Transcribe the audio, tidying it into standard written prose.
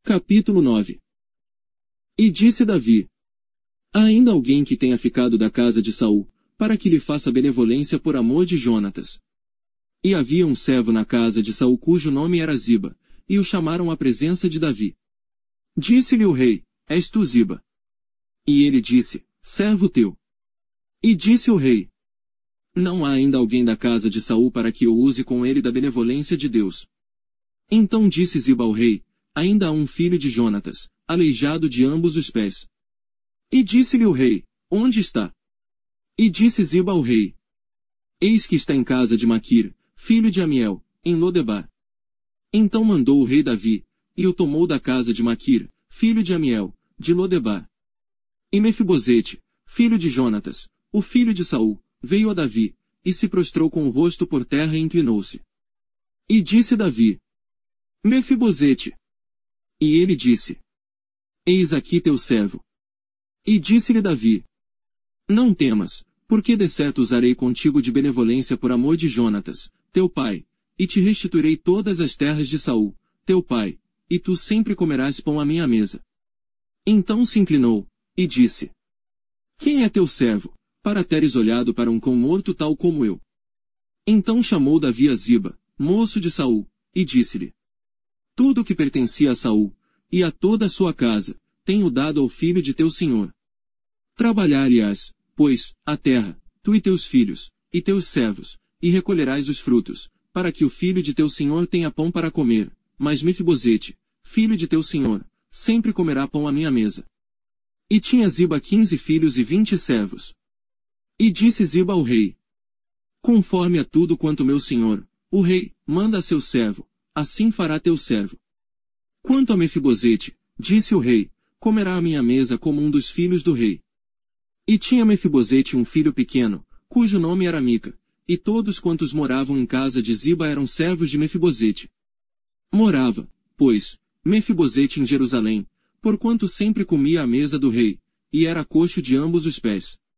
Capítulo 9. E disse Davi: há ainda alguém que tenha ficado da casa de Saul, para que lhe faça benevolência por amor de Jonatas. E havia um servo na casa de Saul cujo nome era Ziba, e o chamaram à presença de Davi. Disse-lhe o rei: és tu Ziba? E ele disse: servo teu. E disse o rei: não há ainda alguém da casa de Saul para que eu use com ele da benevolência de Deus. Então disse Ziba ao rei: ainda há um filho de Jonatas, aleijado de ambos os pés. E disse-lhe o rei: onde está? E disse Ziba ao rei: eis que está em casa de Maquir, filho de Amiel, em Lodebar. Então mandou o rei Davi, e o tomou da casa de Maquir, filho de Amiel, de Lodebar. E Mefibosete, filho de Jonatas, o filho de Saul, veio a Davi, e se prostrou com o rosto por terra e inclinou-se. E disse Davi: Mefibosete. E ele disse: eis aqui teu servo. E disse-lhe Davi: não temas, porque de certo usarei contigo de benevolência por amor de Jonatas, teu pai, e te restituirei todas as terras de Saul, teu pai, e tu sempre comerás pão à minha mesa. Então se inclinou, e disse: quem é teu servo, para teres olhado para um cão morto tal como eu? Então chamou Davi a Ziba, moço de Saul, e disse-lhe: tudo o que pertencia a Saul, e a toda a sua casa, tenho dado ao filho de teu senhor. Trabalhar-lhe-ás, pois, a terra, tu e teus filhos, e teus servos, e recolherás os frutos, para que o filho de teu senhor tenha pão para comer, mas Mefibosete, filho de teu senhor, sempre comerá pão à minha mesa. E tinha Ziba 15 filhos e 20 servos. E disse Ziba ao rei: conforme a tudo quanto meu senhor, o rei, manda a seu servo, assim fará teu servo. Quanto a Mefibosete, disse o rei, comerá à minha mesa como um dos filhos do rei. E tinha Mefibosete um filho pequeno, cujo nome era Mica, e todos quantos moravam em casa de Ziba eram servos de Mefibosete. Morava, pois, Mefibosete em Jerusalém, porquanto sempre comia à mesa do rei, e era coxo de ambos os pés.